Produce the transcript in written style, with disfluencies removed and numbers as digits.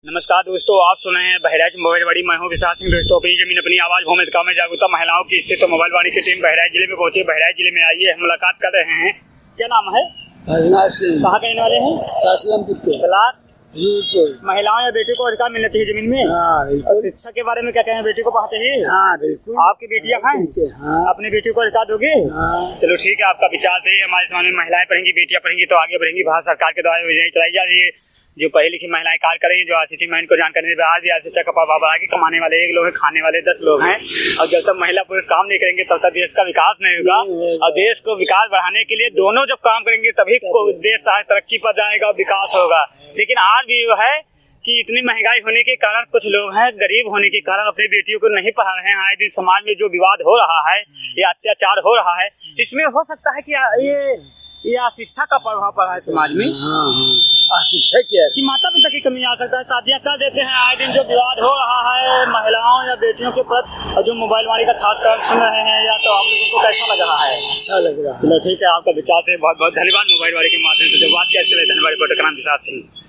नमस्कार दोस्तों, आप सुन रहे हैं बहराइच मोबाइल वाणी। मैं हूं विशाल सिंह। दोस्तों, अपनी जमीन अपनी आवाज भूमि में जागरूकता महिलाओं की स्थिति तो मोबाइल वाणी की टीम बहराइच जिले में पहुंची। बहराइच जिले में आइए, हम मुलाकात कर रहे हैं। क्या नाम है? कहाँ के रहने वाले हैं? ब्लाक महिलाओं या बेटी को अधिकार मिलना चाहिए जमीन में। और शिक्षा के बारे में क्या कहें? बेटी को पढ़ा चाहिए। बिल्कुल। आपकी बेटियां हैं? अपनी बेटी को अधिकार दोगे? चलो ठीक है, आपका विचार सही है। हमारे समाज में महिलाएं पढ़ेंगी, बेटियां पढ़ेंगी तो आगे बढ़ेंगी। भारत सरकार के द्वारा योजनाएं चलाई जा रही है। जो पढ़ी लिखी महिलाएं कार्य करेंगी, जो आरसीसी मैन को जानकारी आज भी शिक्षा का प्रभाव बढ़ा के कमाने वाले 1 लोग हैं, खाने वाले 10 लोग हैं। और जब तक महिला पुरुष काम नहीं करेंगे तब तक देश का विकास नहीं होगा। और देश को विकास बढ़ाने के लिए दोनों जब काम करेंगे तभी देश तरक्की पर जाएगा, विकास होगा। लेकिन आज भी वो है कि इतनी महंगाई होने के कारण कुछ लोग हैं गरीब होने के कारण अपनी बेटियों को नहीं पढ़ा रहे हैं। आए दिन समाज में जो विवाद हो रहा है या अत्याचार हो रहा है, इसमें हो सकता है कि ये शिक्षा का प्रभाव पड़ा है समाज में। शिक्षा क्या है कि माता पिता की कमी आ सकता है। शादियां कर देते हैं। आए दिन जो विवाद हो रहा है महिलाओं या बेटियों के प्रति, और जो मोबाइल वाणी का खास कर सुन रहे हैं, या तो आप लोगों को कैसा लग रहा है? अच्छा लग रहा है। चलो ठीक है, आपका विचार से बहुत बहुत धन्यवाद। मोबाइल वाणी के माध्यम से जो बात किया, धन्यवाद। रिपोर्टर का नाम विशाल सिंह।